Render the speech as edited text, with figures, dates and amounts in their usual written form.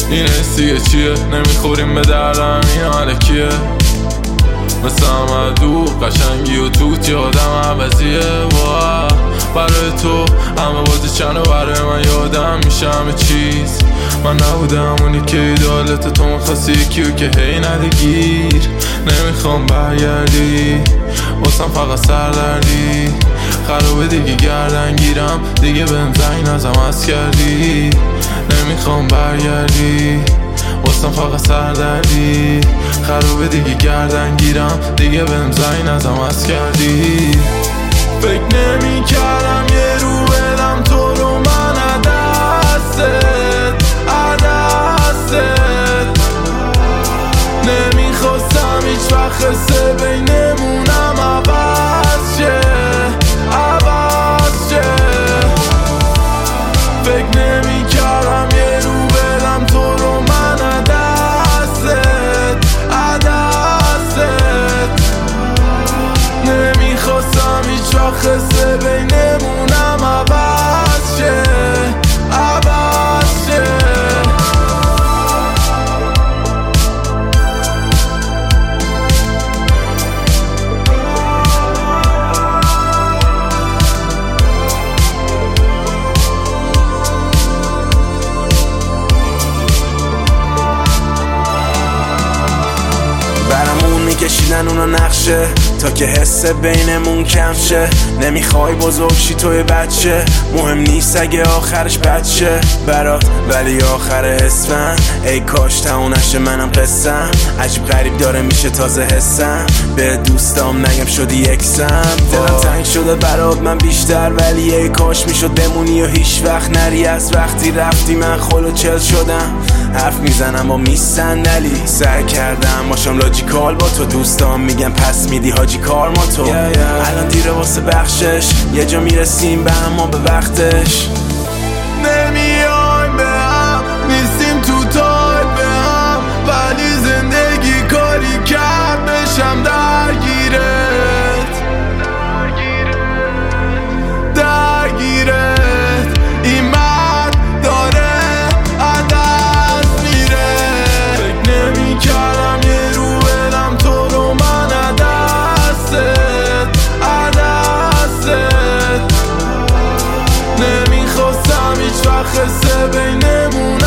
این حسیه چیه؟ نمیخوریم به دردم این حالکیه مثل همه دو قشنگی و توت یادم عوضیه برای تو همه بازی چند و برای من یادم میشه همه چیز من نبودم اونی که ایدالت تو میخواستی یکیو که هی نده گیر نمیخوام برگردی واسم فقط سردردی خرابه دیگه گردن گیرم دیگه بهم زنگ نزم از کردی نمیخوام برگردی واسم فقط سردردی خرابه دیگه گردن گیرم دیگه بهم زنگ نزم از کردی فکر نمی کردم یه رو بدم تو رو من عدستت نمیخواستم هیچ وقت خسته بینمونم عوض شه فکر نمی کردم یه رو بدم تو رو من عدستت نمیخواستم هیچ وقت خسته بینمونم عوض شه برامون میکشیدن اونا نقشه تا که حس بینمون کم شه نمیخوای بزرگ شی توی بچه مهم نیست اگه آخرش بچه برات ولی آخر اسفند ای کاش تمونشه منم قصم عجیب غریب داره میشه تازه حسم به دوستام نگم شدی اکسم دلم تنگ شده برات من بیشتر ولی ای کاش میشد بمونی و هیچ وقت نری از وقتی رفتی من خلو چل شدم حرف میزنم با میصندلی سعی کردم باشم لاجیکال با تو دوستام میگم پس میدی حاجی کار ما تو الان دیره واسه بخشش یه جا میرسیم به اما به وقتش نمیایم به هم نیستیم تو تایپ به هم ولی زندگی کاری کرد بشم درگیرت این مرد داره عدست میره فکر نمی کردم یه رو بدم تو رو من عدستت نمیخواستم هیچ وقت خسته بینمون